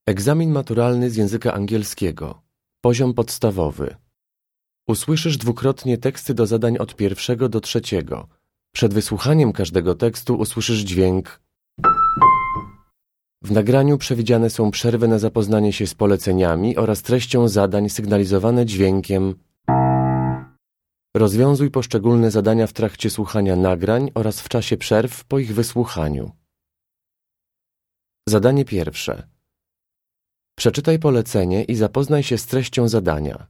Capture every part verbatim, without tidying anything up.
Egzamin maturalny z języka angielskiego. Poziom podstawowy. Usłyszysz dwukrotnie teksty do zadań od pierwszego do trzeciego. Przed wysłuchaniem każdego tekstu usłyszysz dźwięk. W nagraniu przewidziane są przerwy na zapoznanie się z poleceniami oraz treścią zadań sygnalizowane dźwiękiem. Rozwiązuj poszczególne zadania w trakcie słuchania nagrań oraz w czasie przerw po ich wysłuchaniu. Zadanie pierwsze. Przeczytaj polecenie i zapoznaj się z treścią zadania.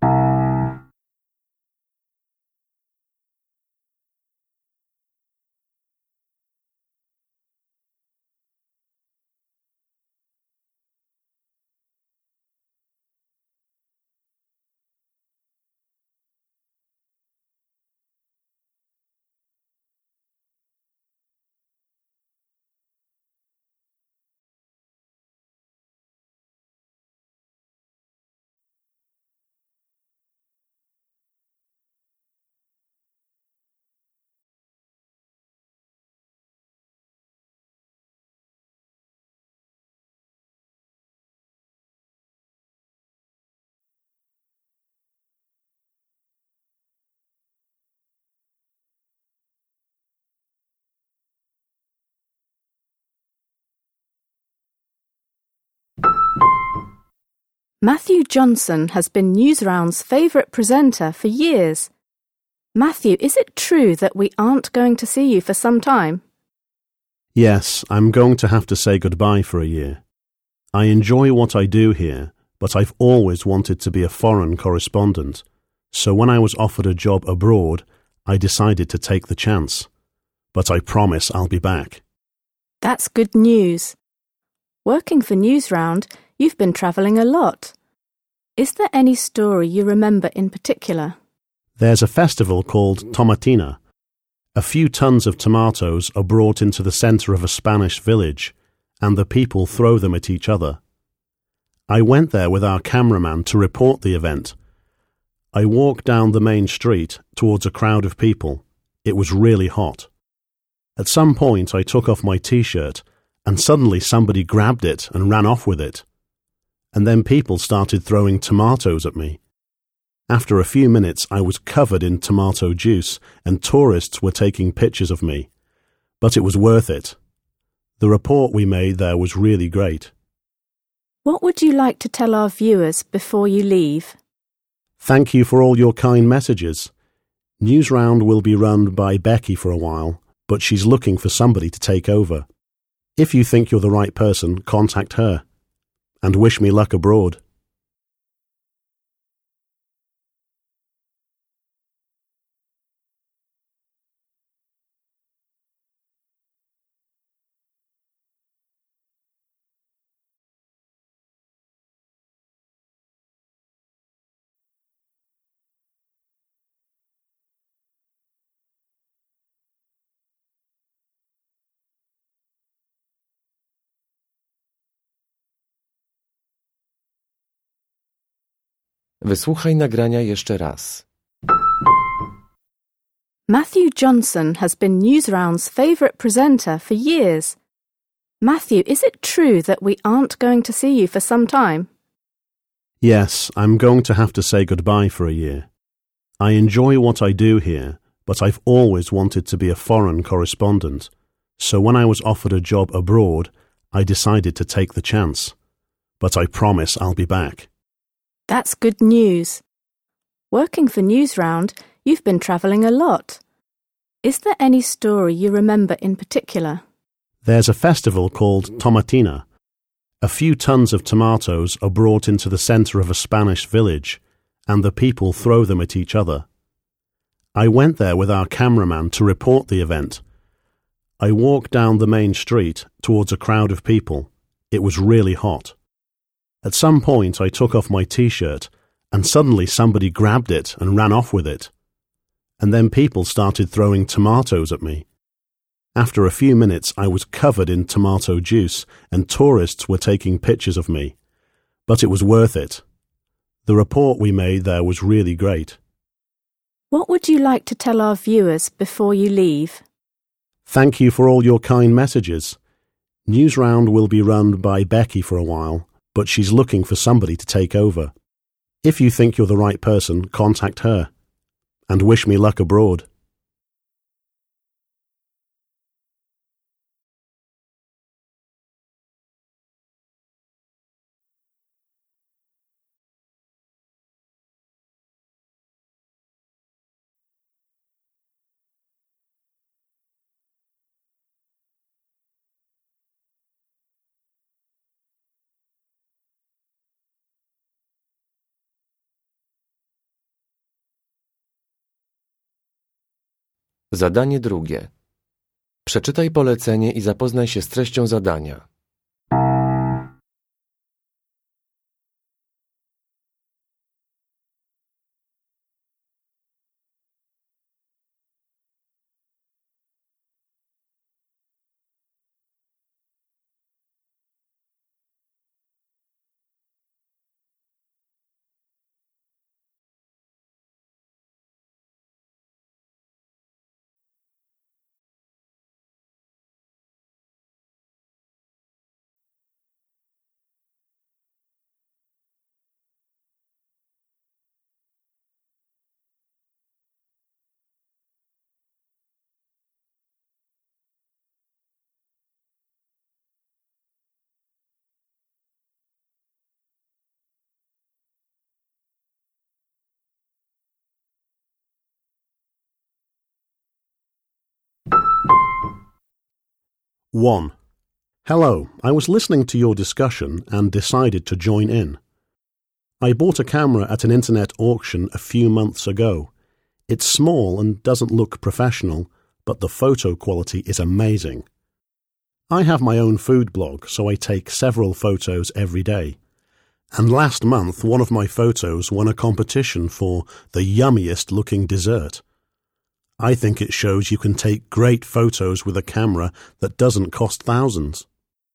Matthew Johnson has been Newsround's favourite presenter for years. Matthew, is it true that we aren't going to see you for some time? Yes, I'm going to have to say goodbye for a year. I enjoy what I do here, but I've always wanted to be a foreign correspondent. So when I was offered a job abroad, I decided to take the chance. But I promise I'll be back. That's good news. Working for Newsround, you've been travelling a lot. Is there any story you remember in particular? There's a festival called Tomatina. A few tons of tomatoes are brought into the centre of a Spanish village, and the people throw them at each other. I went there with our cameraman to report the event. I walked down the main street towards a crowd of people. It was really hot. At some point I took off my t-shirt, and suddenly somebody grabbed it and ran off with it. And then people started throwing tomatoes at me. After a few minutes I was covered in tomato juice and tourists were taking pictures of me. But it was worth it. The report we made there was really great. What would you like to tell our viewers before you leave? Thank you for all your kind messages. Newsround will be run by Becky for a while, but she's looking for somebody to take over. If you think you're the right person, contact her. And wish me luck abroad. Wysłuchaj nagrania jeszcze raz. Matthew Johnson has been Newsround's favourite presenter for years. Matthew, is it true that we aren't going to see you for some time? Yes, I'm going to have to say goodbye for a year. I enjoy what I do here, but I've always wanted to be a foreign correspondent. So when I was offered a job abroad, I decided to take the chance. But I promise I'll be back. That's good news. Working for Newsround, you've been travelling a lot. Is there any story you remember in particular? There's a festival called Tomatina. A few tons of tomatoes are brought into the centre of a Spanish village, and the people throw them at each other. I went there with our cameraman to report the event. I walked down the main street towards a crowd of people. It was really hot. At some point I took off my t-shirt, and suddenly somebody grabbed it and ran off with it. And then people started throwing tomatoes at me. After a few minutes I was covered in tomato juice and tourists were taking pictures of me. But it was worth it. The report we made there was really great. What would you like to tell our viewers before you leave? Thank you for all your kind messages. Newsround will be run by Becky for a while, but she's looking for somebody to take over. If you think you're the right person, contact her. And wish me luck abroad. Zadanie drugie. Przeczytaj polecenie i zapoznaj się z treścią zadania. one. Hello, I was listening to your discussion and decided to join in. I bought a camera at an internet auction a few months ago. It's small and doesn't look professional, but the photo quality is amazing. I have my own food blog, so I take several photos every day. And last month, one of my photos won a competition for the yummiest looking dessert. I think it shows you can take great photos with a camera that doesn't cost thousands.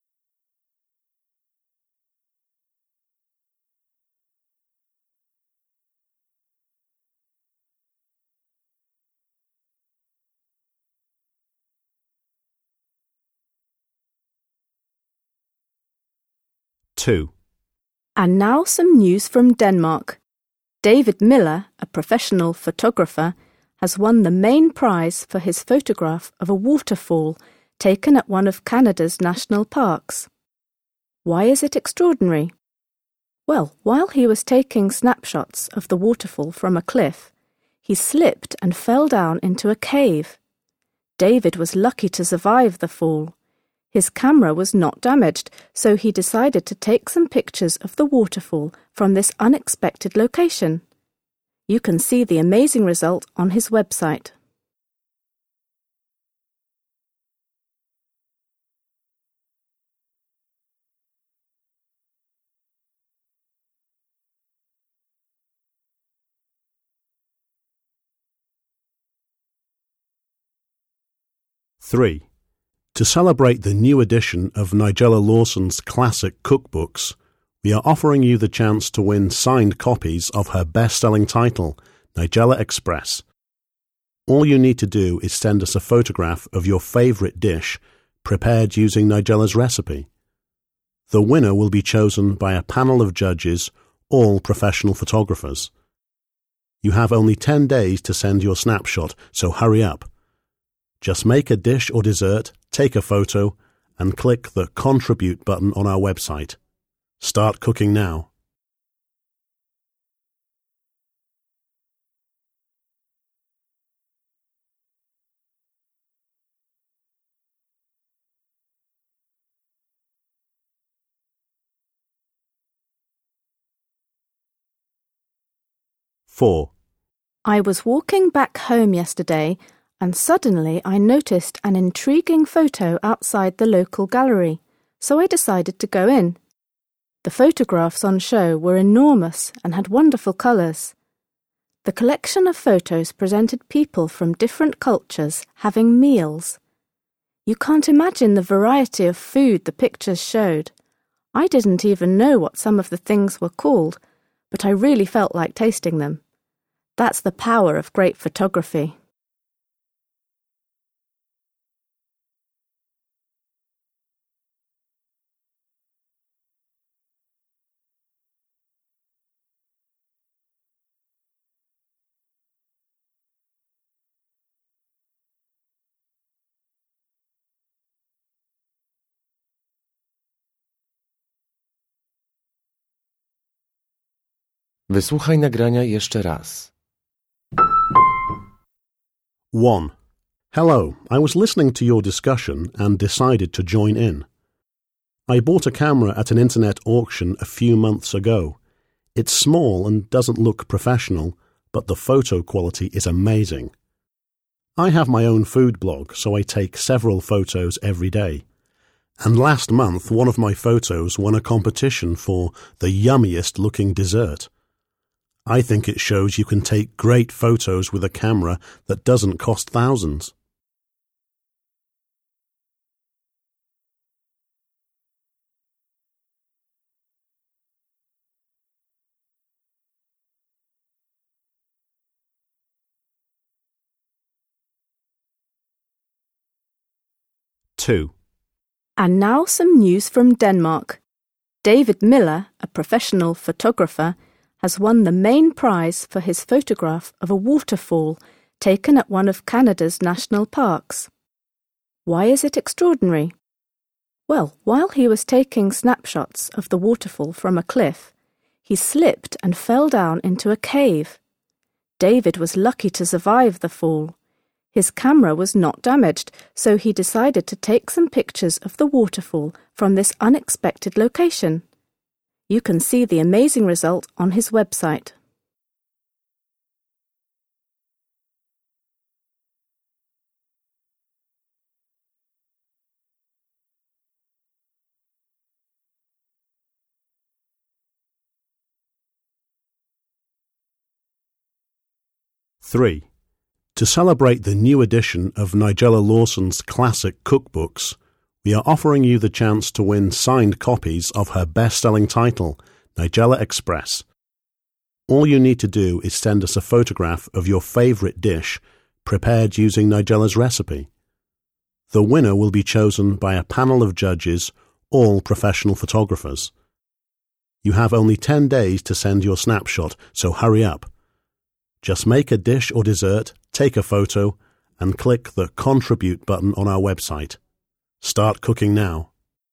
two. And now some news from Denmark. David Miller, a professional photographer, has won the main prize for his photograph of a waterfall taken at one of Canada's national parks. Why is it extraordinary? Well, while he was taking snapshots of the waterfall from a cliff, he slipped and fell down into a cave. David was lucky to survive the fall. His camera was not damaged, so he decided to take some pictures of the waterfall from this unexpected location. You can see the amazing result on his website. three. To celebrate the new edition of Nigella Lawson's classic cookbooks, we are offering you the chance to win signed copies of her best-selling title, Nigella Express. All you need to do is send us a photograph of your favourite dish prepared using Nigella's recipe. The winner will be chosen by a panel of judges, all professional photographers. You have only ten days to send your snapshot, so hurry up. Just make a dish or dessert, take a photo, and click the Contribute button on our website. Start cooking now. four. I was walking back home yesterday and suddenly I noticed an intriguing photo outside the local gallery, so I decided to go in. The photographs on show were enormous and had wonderful colours. The collection of photos presented people from different cultures having meals. You can't imagine the variety of food the pictures showed. I didn't even know what some of the things were called, but I really felt like tasting them. That's the power of great photography. Wysłuchaj nagrania jeszcze raz. one. Hello, I was listening to your discussion and decided to join in. I bought a camera at an internet auction a few months ago. It's small and doesn't look professional, but the photo quality is amazing. I have my own food blog, so I take several photos every day. And last month, one of my photos won a competition for the yummiest looking dessert. I think it shows you can take great photos with a camera that doesn't cost thousands. two. And now some news from Denmark. David Miller, a professional photographer, has won the main prize for his photograph of a waterfall taken at one of Canada's national parks. Why is it extraordinary? Well, while he was taking snapshots of the waterfall from a cliff, he slipped and fell down into a cave. David was lucky to survive the fall. His camera was not damaged, so he decided to take some pictures of the waterfall from this unexpected location. You can see the amazing result on his website. three. To celebrate the new edition of Nigella Lawson's classic cookbooks, we are offering you the chance to win signed copies of her best-selling title, Nigella Express. All you need to do is send us a photograph of your favourite dish prepared using Nigella's recipe. The winner will be chosen by a panel of judges, all professional photographers. You have only ten days to send your snapshot, so hurry up. Just make a dish or dessert, take a photo, and click the Contribute button on our website. Start cooking now.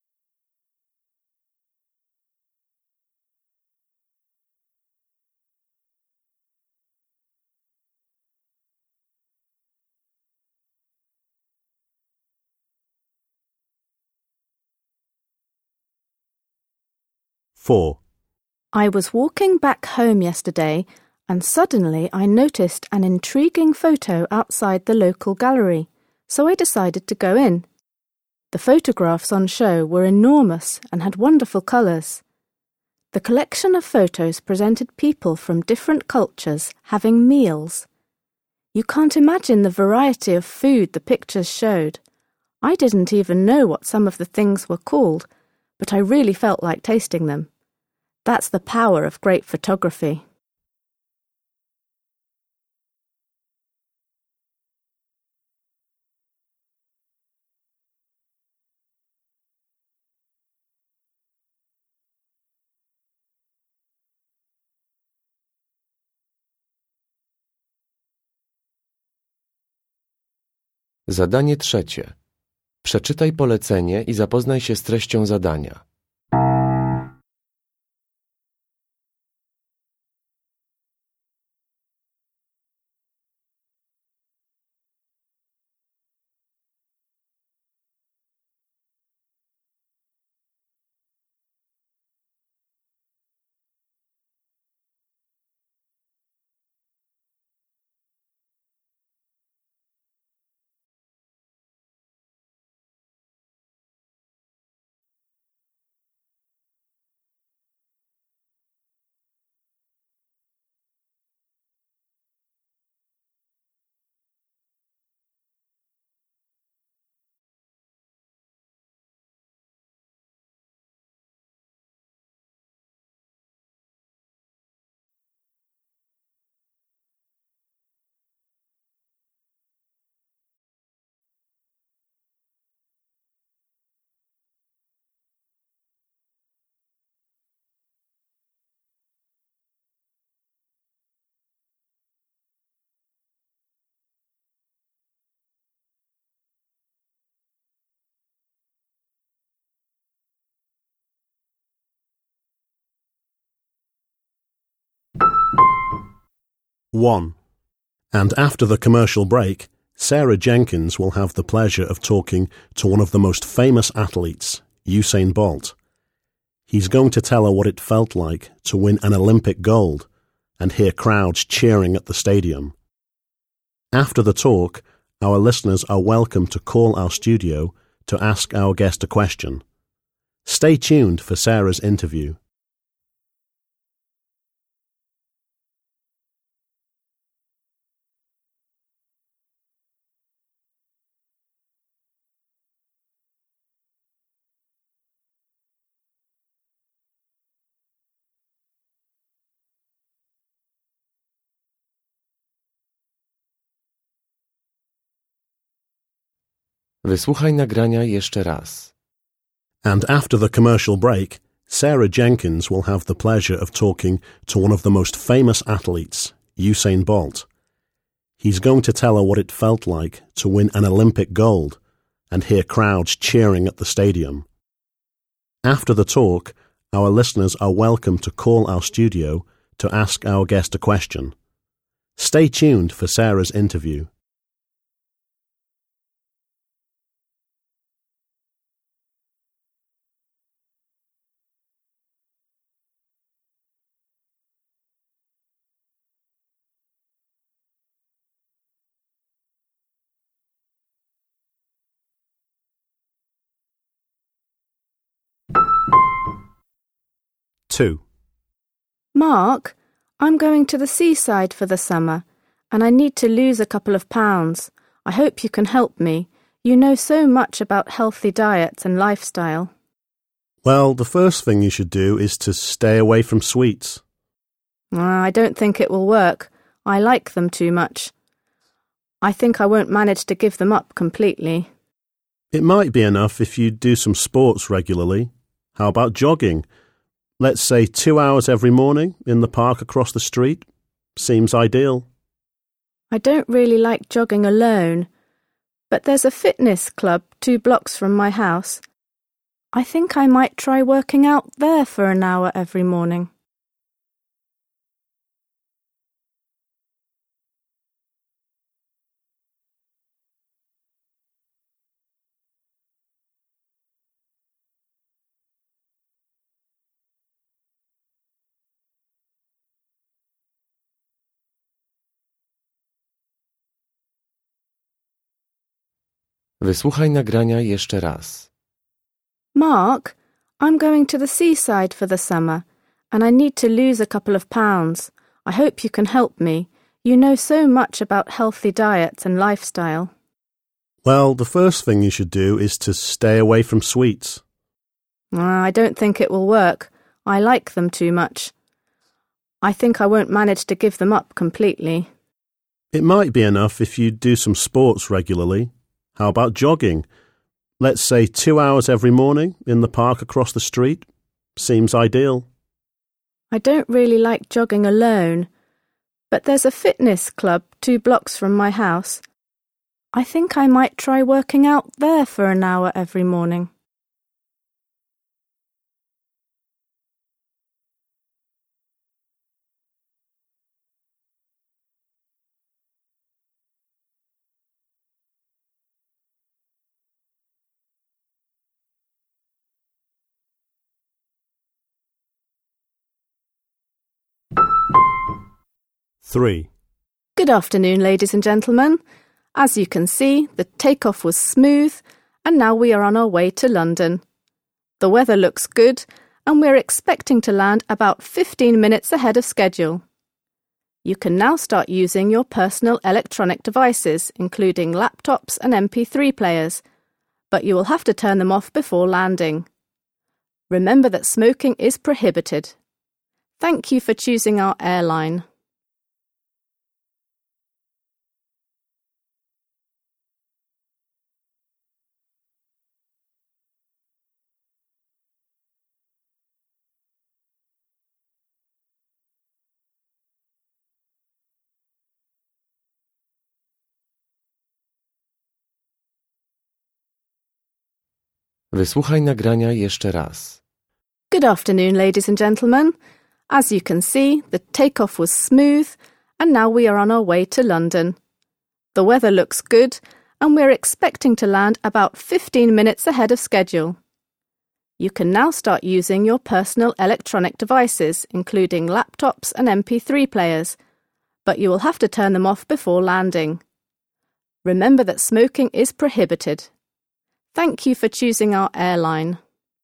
four. I was walking back home yesterday and suddenly I noticed an intriguing photo outside the local gallery, so I decided to go in. The photographs on show were enormous and had wonderful colours. The collection of photos presented people from different cultures having meals. You can't imagine the variety of food the pictures showed. I didn't even know what some of the things were called, but I really felt like tasting them. That's the power of great photography. Zadanie trzecie. Przeczytaj polecenie i zapoznaj się z treścią zadania. one. And after the commercial break, Sarah Jenkins will have the pleasure of talking to one of the most famous athletes, Usain Bolt. He's going to tell her what it felt like to win an Olympic gold and hear crowds cheering at the stadium. After the talk, our listeners are welcome to call our studio to ask our guest a question. Stay tuned for Sarah's interview. Wysłuchaj nagrania jeszcze raz. And after the commercial break, Sarah Jenkins will have the pleasure of talking to one of the most famous athletes, Usain Bolt. He's going to tell her what it felt like to win an Olympic gold and hear crowds cheering at the stadium. After the talk, our listeners are welcome to call our studio to ask our guest a question. Stay tuned for Sarah's interview. two. Mark, I'm going to the seaside for the summer, and I need to lose a couple of pounds. I hope you can help me. You know so much about healthy diets and lifestyle. Well, the first thing you should do is to stay away from sweets. I don't think it will work. I like them too much. I think I won't manage to give them up completely. It might be enough if you do some sports regularly. How about jogging? Let's say two hours every morning in the park across the street. Seems ideal. I don't really like jogging alone, but there's a fitness club two blocks from my house. I think I might try working out there for an hour every morning. Wysłuchaj nagrania jeszcze raz. Mark, I'm going to the seaside for the summer, and I need to lose a couple of pounds. I hope you can help me. You know so much about healthy diets and lifestyle. Well, the first thing you should do is to stay away from sweets. I don't think it will work. I like them too much. I think I won't manage to give them up completely. It might be enough if you do some sports regularly. How about jogging? Let's say two hours every morning in the park across the street. Seems ideal. I don't really like jogging alone, but there's a fitness club two blocks from my house. I think I might try working out there for an hour every morning. three. Good afternoon, ladies and gentlemen. As you can see, the takeoff was smooth, and now we are on our way to London. The weather looks good, and we're expecting to land about fifteen minutes ahead of schedule. You can now start using your personal electronic devices, including laptops and M P three players, but you will have to turn them off before landing. Remember that smoking is prohibited. Thank you for choosing our airline. Wysłuchaj nagrania jeszcze raz. Good afternoon, ladies and gentlemen. As you can see, the takeoff was smooth, and now we are on our way to London. The weather looks good, and we're expecting to land about fifteen minutes ahead of schedule. You can now start using your personal electronic devices, including laptops and M P three players, but you will have to turn them off before landing. Remember that smoking is prohibited. Thank you for choosing our airline.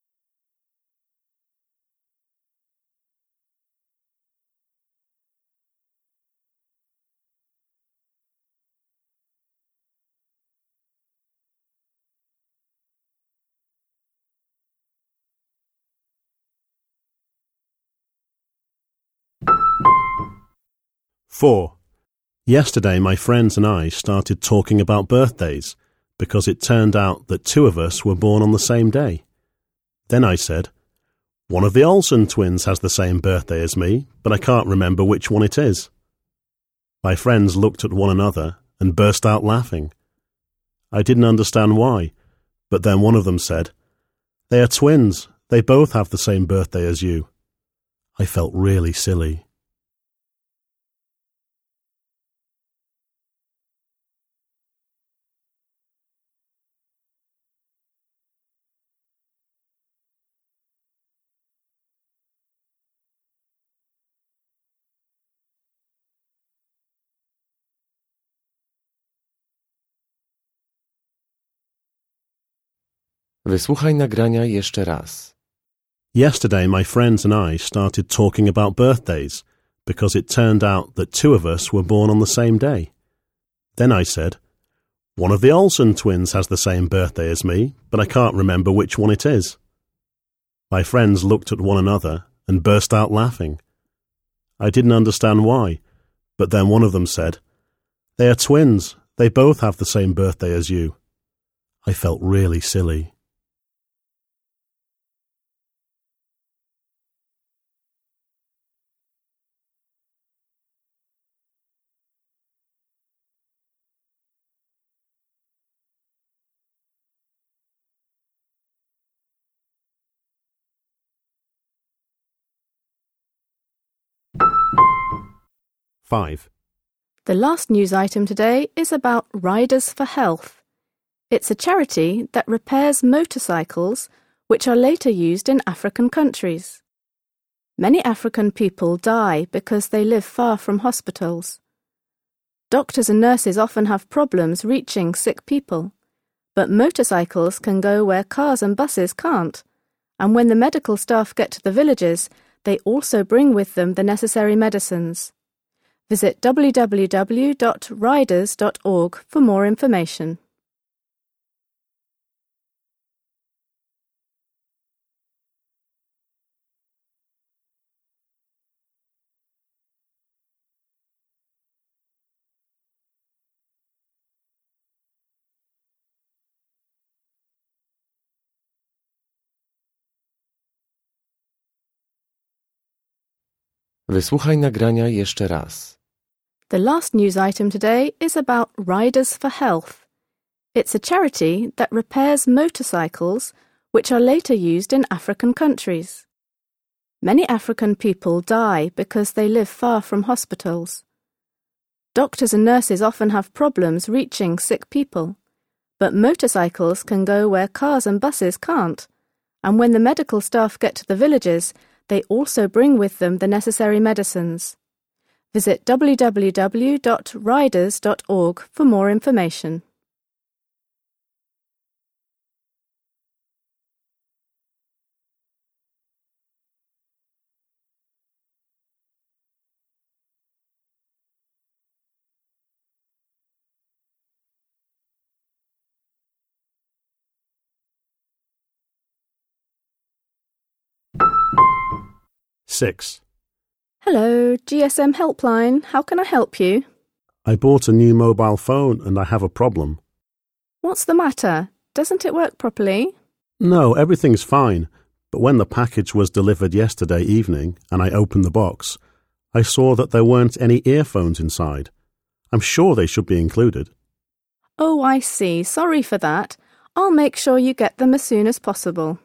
four. Yesterday my friends and I started talking about birthdays because it turned out that two of us were born on the same day. Then I said, "One of the Olsen twins has the same birthday as me, but I can't remember which one it is." My friends looked at one another and burst out laughing. I didn't understand why, but then one of them said, "They are twins. They both have the same birthday as you." I felt really silly. Wysłuchaj nagrania jeszcze raz. Yesterday my friends and I started talking about birthdays because it turned out that two of us were born on the same day. Then I said, "One of the Olsen twins has the same birthday as me, but I can't remember which one it is." My friends looked at one another and burst out laughing. I didn't understand why, but then one of them said, "They are twins. They both have the same birthday as you." I felt really silly. five. The last news item today is about Riders for Health. It's a charity that repairs motorcycles which are later used in African countries. Many African people die because they live far from hospitals. Doctors and nurses often have problems reaching sick people, but motorcycles can go where cars and buses can't, and when the medical staff get to the villages, they also bring with them the necessary medicines. Visit w w w dot riders dot org for more information. Wysłuchaj nagrania jeszcze raz. The last news item today is about Riders for Health. It's a charity that repairs motorcycles which are later used in African countries. Many African people die because they live far from hospitals. Doctors and nurses often have problems reaching sick people, but motorcycles can go where cars and buses can't, and when the medical staff get to the villages, they also bring with them the necessary medicines. Visit w w w dot riders dot org for more information. six. Hello, G S M Helpline. How can I help you? I bought a new mobile phone and I have a problem. What's the matter? Doesn't it work properly? No, everything's fine, but when the package was delivered yesterday evening and I opened the box, I saw that there weren't any earphones inside. I'm sure they should be included. Oh, I see. Sorry for that. I'll make sure you get them as soon as possible.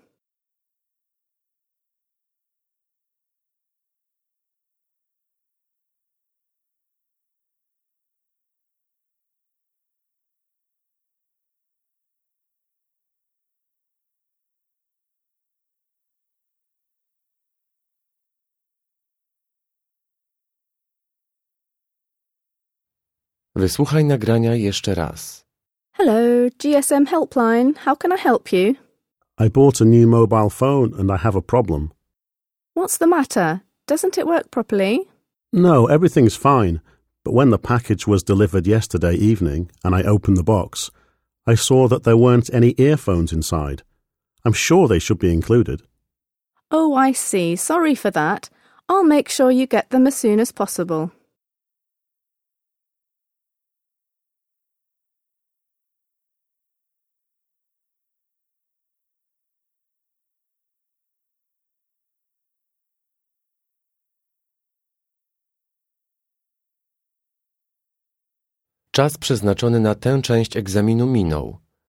Wysłuchaj nagrania jeszcze raz. Hello, G S M helpline. How can I help you? I bought a new mobile phone and I have a problem. What's the matter? Doesn't it work properly? No, everything's fine, but when the package was delivered yesterday evening and I opened the box, I saw that there weren't any earphones inside. I'm sure they should be included. Oh, I see. Sorry for that. I'll make sure you get them as soon as possible. Czas przeznaczony na tę część egzaminu minął.